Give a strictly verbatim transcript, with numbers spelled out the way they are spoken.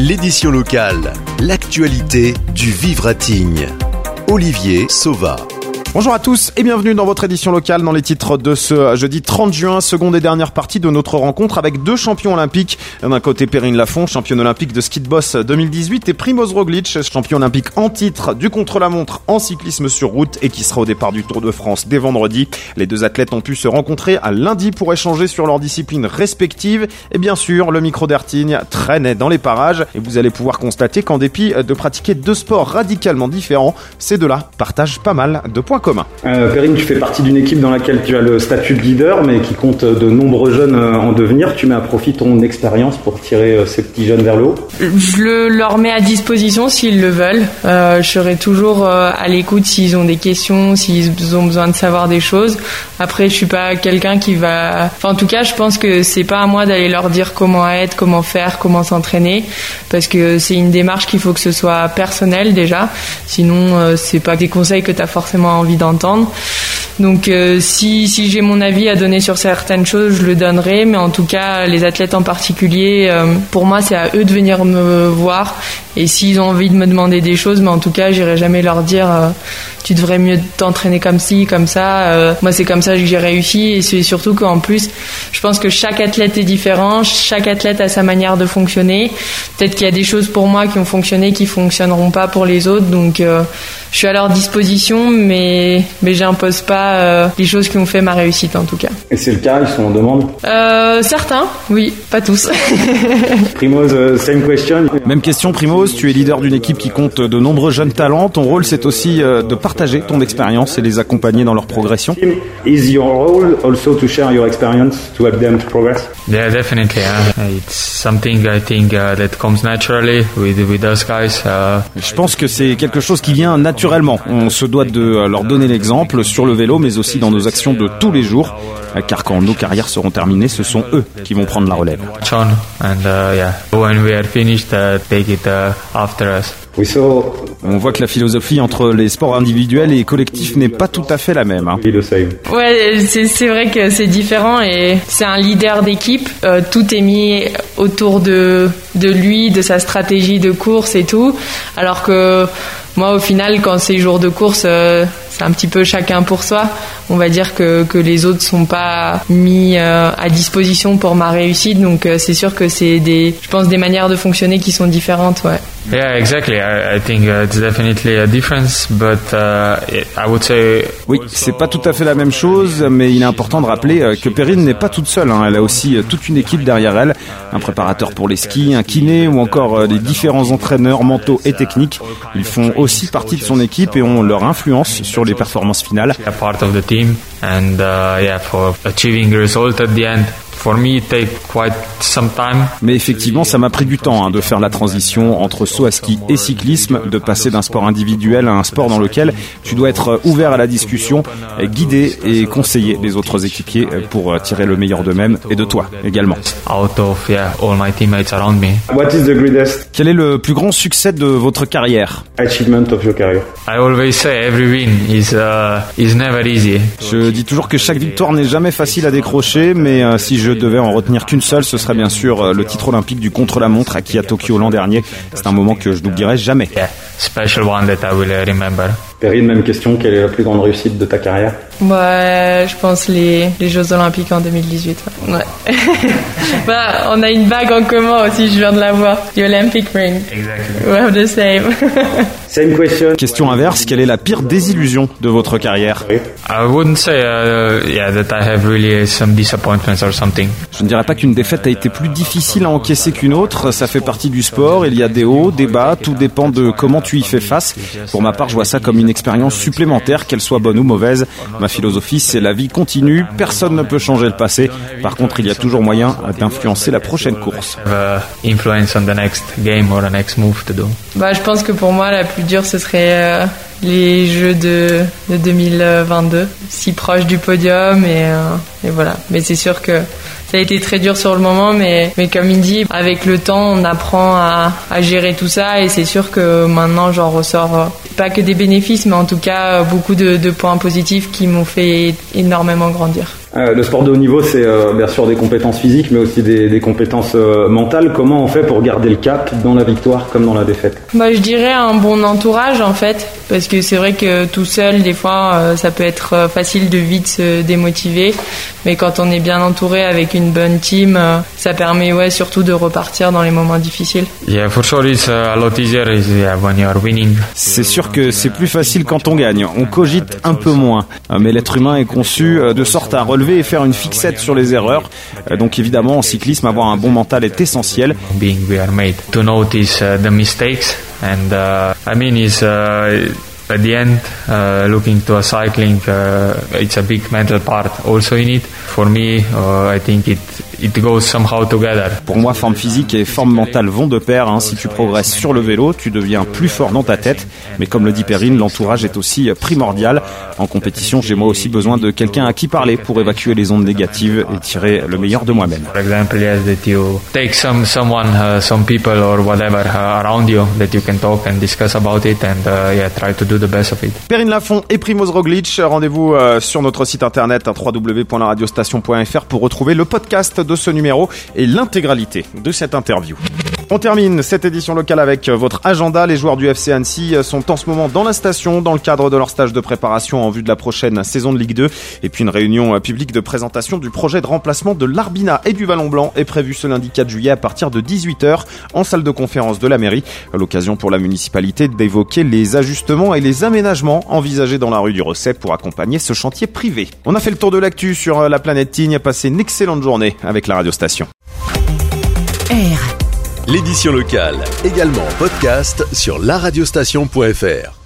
L'édition locale, l'actualité du Vivre-à-Tignes. Olivier Sauva. Bonjour à tous et bienvenue dans votre édition locale dans les titres de ce jeudi trente juin, seconde et dernière partie de notre rencontre avec deux champions olympiques. D'un côté Perrine Lafont, championne olympique de ski de boss deux mille dix-huit, et Primoz Roglic, champion olympique en titre du contre-la-montre en cyclisme sur route et qui sera au départ du Tour de France dès vendredi. Les deux athlètes ont pu se rencontrer à lundi pour échanger sur leurs disciplines respectives et bien sûr le micro d'Ertignes traînait dans les parages et vous allez pouvoir constater qu'en dépit de pratiquer deux sports radicalement différents, ces deux-là partagent pas mal de points commun. Euh, Perrine, tu fais partie d'une équipe dans laquelle tu as le statut de leader, mais qui compte de nombreux jeunes en devenir. Tu mets à profit ton expérience pour tirer ces petits jeunes vers le haut. Je le, leur mets à disposition s'ils le veulent. Euh, je serai toujours euh, à l'écoute s'ils ont des questions, s'ils ont besoin de savoir des choses. Après, je suis pas quelqu'un qui va... Enfin, en tout cas, je pense que c'est pas à moi d'aller leur dire comment être, comment faire, comment s'entraîner, parce que c'est une démarche qu'il faut que ce soit personnel déjà. Sinon, euh, c'est pas des conseils que tu as forcément envie d'entendre. Donc euh, si, si j'ai mon avis à donner sur certaines choses, je le donnerai, mais en tout cas les athlètes en particulier, euh, pour moi c'est à eux de venir me voir, et s'ils ont envie de me demander des choses, mais en tout cas j'irai jamais leur dire euh, tu devrais mieux t'entraîner comme ci, comme ça, euh, moi c'est comme ça que j'ai réussi, et c'est surtout qu'en plus je pense que chaque athlète est différent, chaque athlète a sa manière de fonctionner, peut-être qu'il y a des choses pour moi qui ont fonctionné qui fonctionneront pas pour les autres, donc euh, je suis à leur disposition, mais, mais j'impose pas euh, les choses qui ont fait ma réussite en tout cas. Et c'est le cas, ils sont en demande euh, Certains, oui, pas tous. Primoz, uh, same question. Même question Primoz, tu es leader d'une équipe qui compte de nombreux jeunes talents. Ton rôle c'est aussi euh, de partager ton expérience et les accompagner dans leur progression. Is your role also to share your experience to help them to progress? Yeah, definitely. Uh, it's something I think uh, that comes naturally with with us guys. Uh, Je pense que c'est quelque chose qui vient naturellement. On se doit de leur donner l'exemple sur le vélo, mais aussi dans nos actions de tous les jours, car quand nos carrières seront terminées, ce sont eux qui vont prendre la relève. And uh, yeah, when we are finished, uh, take it uh, after us. We saw... On voit que la philosophie entre les sports individuels et collectifs n'est pas tout à fait la même. Hein. Ouais, c'est, c'est vrai que c'est différent et c'est un leader d'équipe. Euh, tout est mis autour de, de lui, de sa stratégie de course et tout. Alors que moi, au final, quand c'est jour de course, euh, c'est un petit peu chacun pour soi. On va dire que, que les autres sont pas mis euh, à disposition pour ma réussite. Donc euh, c'est sûr que c'est des, je pense, des manières de fonctionner qui sont différentes. Ouais. Yeah, exactly. I, I think uh, it's definitely a difference, but uh, I would say. Oui, c'est pas tout à fait la même chose, mais il est important de rappeler euh, que Perrine n'est pas toute seule. Hein. Elle a aussi euh, toute une équipe derrière elle, un préparateur pour les skis, un kiné ou encore euh, les différents entraîneurs mentaux et techniques. Ils font aussi partie de son équipe et ont leur influence sur les performances finales. A part of the team, and uh, yeah, for achieving a result at the end. For me, it take quite some time. Mais effectivement, ça m'a pris du temps hein, de faire la transition entre saut à ski et cyclisme, de passer d'un sport individuel à un sport dans lequel tu dois être ouvert à la discussion, guider et conseiller les autres équipiers pour tirer le meilleur d'eux-mêmes et de toi également. Out of yeah, all my teammates around me. What is the greatest? Quel est le plus grand succès de votre carrière? Achievement of your career. I always say every win is uh, is never easy. Je dis toujours que chaque victoire n'est jamais facile à décrocher, mais euh, si je devais en retenir qu'une seule, ce serait bien sûr le titre olympique du contre-la-montre acquis à Tokyo l'an dernier. C'est un moment que je n'oublierai jamais. Yeah, special one that I will remember. Perrine, même question, quelle est la plus grande réussite de ta carrière? Ouais, je pense les, les Jeux Olympiques en deux mille dix-huit. Ouais. ouais. Bah, on a une bague en commun aussi, je viens de la voir. The Olympic ring. Exactly. We have the same. Same question. Question inverse, quelle est la pire désillusion de votre carrière? I wouldn't say uh, yeah, that I have really some disappointments or something. Je ne dirais pas qu'une défaite a été plus difficile à encaisser qu'une autre. Ça fait partie du sport. Il y a des hauts, des bas. Tout dépend de comment tu y fais face. Pour ma part, je vois ça comme une expérience supplémentaire, qu'elle soit bonne ou mauvaise. Ma philosophie, c'est la vie continue. Personne ne peut changer le passé. Par contre, il y a toujours moyen d'influencer la prochaine course. Influence on the next game or the next move to do. Bah, je pense que pour moi, la plus dure, ce serait euh, les Jeux de, de deux mille vingt-deux, si proche du podium et, euh, et voilà. Mais c'est sûr que ça a été très dur sur le moment, mais, mais comme il dit, avec le temps, on apprend à, à gérer tout ça et c'est sûr que maintenant, j'en ressors euh, pas que des bénéfices, mais en tout cas, beaucoup de, de points positifs qui m'ont fait énormément grandir. Euh, le sport de haut niveau, c'est euh, bien sûr des compétences physiques, mais aussi des, des compétences euh, mentales. Comment on fait pour garder le cap dans la victoire comme dans la défaite? Bah, je dirais un bon entourage en fait, parce que c'est vrai que tout seul, des fois, euh, ça peut être facile de vite se démotiver, mais quand on est bien entouré avec une bonne team, euh, ça permet ouais surtout de repartir dans les moments difficiles. Yeah, for sure it's a lot easier is yeah, when you are winning. C'est sûr que c'est plus facile quand on gagne. On cogite un peu moins, mais l'être humain est conçu de sorte à relever et faire une fixette sur les erreurs. Donc évidemment, en cyclisme, avoir un bon mental est essentiel. Being we are made to notice uh, the mistakes and uh, I mean is uh, at the end uh, looking to a cycling uh, it's a big mental part also in it. For me uh, I think it it goes somehow together. Pour moi, forme physique et forme mentale vont de pair. Hein. Si tu progresses sur le vélo, tu deviens plus fort dans ta tête. Mais comme le dit Perrine, l'entourage est aussi primordial. En compétition, j'ai moi aussi besoin de quelqu'un à qui parler pour évacuer les ondes négatives et tirer le meilleur de moi-même. For example, yes, that you take some someone, uh, some people or whatever uh, around you that you can talk and discuss about it and uh, yeah, try to do the best of it. Perrine Lafont et Primoz Roglic, rendez-vous euh, sur notre site internet w w w point la radiostation point f r pour retrouver le podcast de ce numéro et l'intégralité de cette interview. On termine cette édition locale avec votre agenda. Les joueurs du F C Annecy sont en ce moment dans la station dans le cadre de leur stage de préparation en vue de la prochaine saison de Ligue deux. Et puis une réunion publique de présentation du projet de remplacement de l'Arbina et du Vallon Blanc est prévue ce lundi quatre juillet à partir de dix-huit heures en salle de conférence de la mairie. L'occasion pour la municipalité d'évoquer les ajustements et les aménagements envisagés dans la rue du Recep pour accompagner ce chantier privé. On a fait le tour de l'actu sur la planète Tignes. Passez une excellente journée avec la radiostation. L'édition locale, également en podcast sur la radiostation point f r.